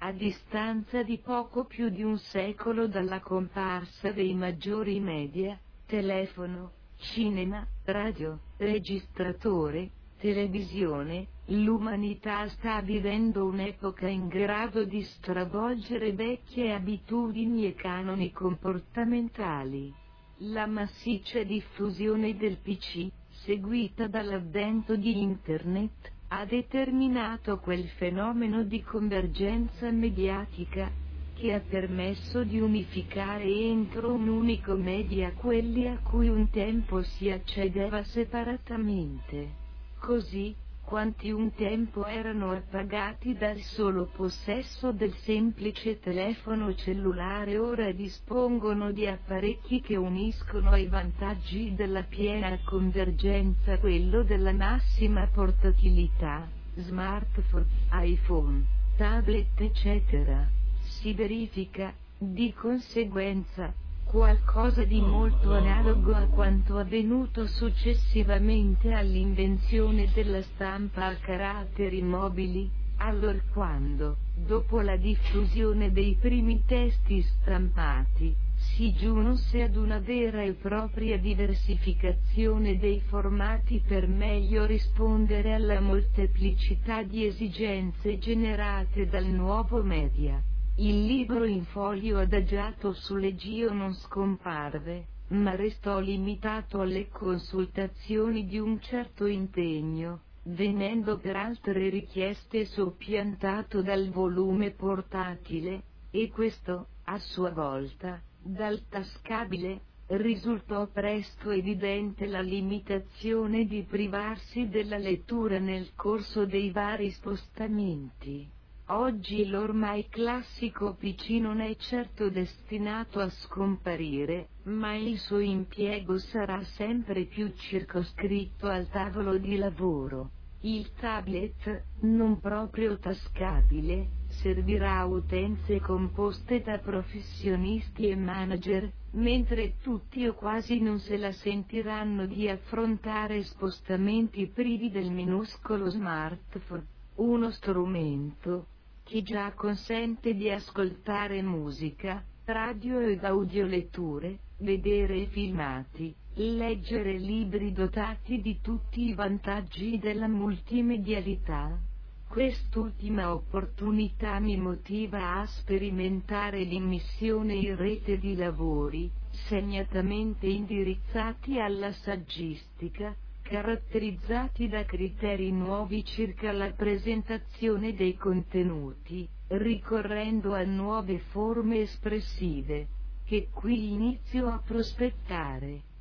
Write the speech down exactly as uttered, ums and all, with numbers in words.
A distanza di poco più di un secolo dalla comparsa dei maggiori media, telefono, cinema, radio, registratore, televisione, l'umanità sta vivendo un'epoca in grado di stravolgere vecchie abitudini e canoni comportamentali. La massiccia diffusione del P C, seguita dall'avvento di Internet, ha determinato quel fenomeno di convergenza mediatica, che ha permesso di unificare entro un unico media quelli a cui un tempo si accedeva separatamente. Così, quanti un tempo erano appagati dal solo possesso del semplice telefono cellulare ora dispongono di apparecchi che uniscono ai vantaggi della piena convergenza quello della massima portatilità, smartphone, iPhone, tablet eccetera. Si verifica, di conseguenza, qualcosa di molto analogo a quanto avvenuto successivamente all'invenzione della stampa a caratteri mobili, allorquando, dopo la diffusione dei primi testi stampati, si giunse ad una vera e propria diversificazione dei formati per meglio rispondere alla molteplicità di esigenze generate dal nuovo media. Il libro in foglio adagiato su Legio non scomparve, ma restò limitato alle consultazioni di un certo impegno, venendo per altre richieste soppiantato dal volume portatile, e questo, a sua volta, dal tascabile. Risultò presto evidente la limitazione di privarsi della lettura nel corso dei vari spostamenti. Oggi l'ormai classico P C non è certo destinato a scomparire, ma il suo impiego sarà sempre più circoscritto al tavolo di lavoro. Il tablet, non proprio tascabile, servirà a utenze composte da professionisti e manager, mentre tutti o quasi non se la sentiranno di affrontare spostamenti privi del minuscolo smartphone, uno strumento che già consente di ascoltare musica, radio ed audioletture, vedere filmati, leggere libri dotati di tutti i vantaggi della multimedialità. Quest'ultima opportunità mi motiva a sperimentare l'immissione in rete di lavori, segnatamente indirizzati alla saggistica, caratterizzati da criteri nuovi circa la presentazione dei contenuti, ricorrendo a nuove forme espressive, che qui inizio a prospettare.